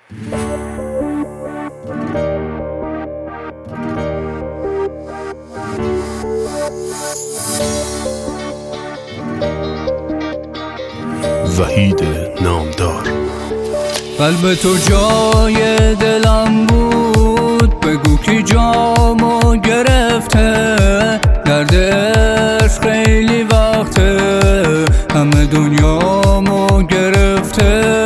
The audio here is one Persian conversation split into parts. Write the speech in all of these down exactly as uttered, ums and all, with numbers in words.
وحید نامدار. قلب تو جای دلم بود، بگو کی جامو گرفته. درد عشق خیلی وقته، همه دنیامو گرفته.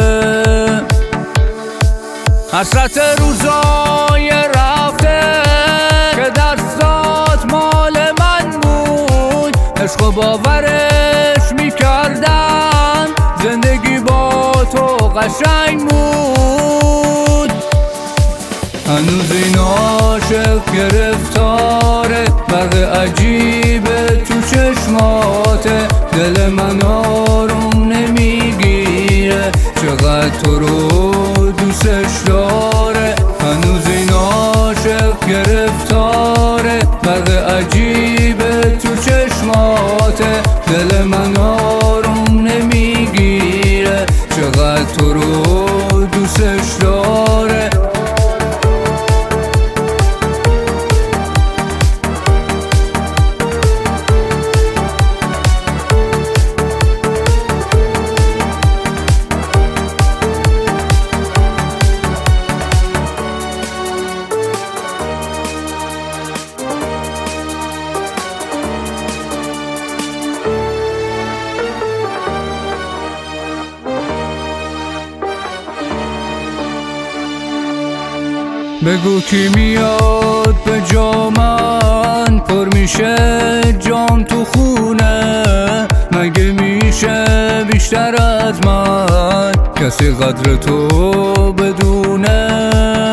حسرت روزای رفته که دستات مال من بود. عشق و باورش میکردم، زندگی با تو قشنگ بود. هنوز این عاشق گرفتاره، برق عجیبه تو چشماته. دل من آروم نمیگیره، چقدر تو رو دوستش داره. هنوز این عاشق گرفتاره، برق عجیبه تو چشماته. دل من آروم نمیگیره، چقدر تو رو دوستش داره. بگو کی میاد به جامن، پر میشه جام تو خونه. مگه میشه بیشتر از من کسی قدر تو بدونه؟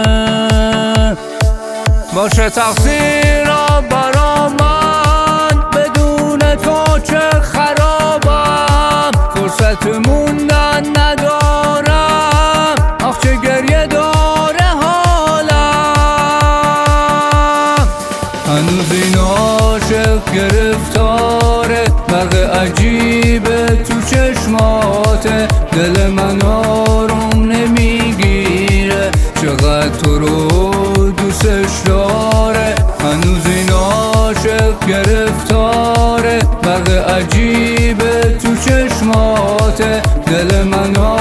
باشه تقصیر برا من، بدون تو چه خرابم. فرصت موندن ندارم، آخ چه گریه داره حالم. هنوز این عاشق گرفتاره، برق عجیبه تو چشماته. دل من آروم نمیگیره، چقدر تو رو دوستش داره. هنوز این عاشق گرفتاره، برق عجیبه تو چشماته. دل من